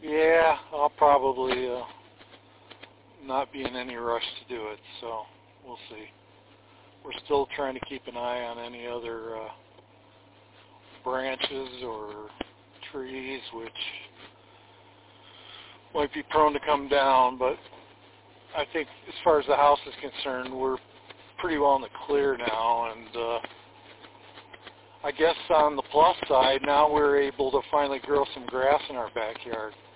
Yeah, I'll probably not be in any rush to do it, so we'll see. We're still trying to keep an eye on any other branches or trees which might be prone to come down, but I think as far as the house is concerned, we're pretty well in the clear now, and I guess on the plus side, now we're able to finally grow some grass in our backyard.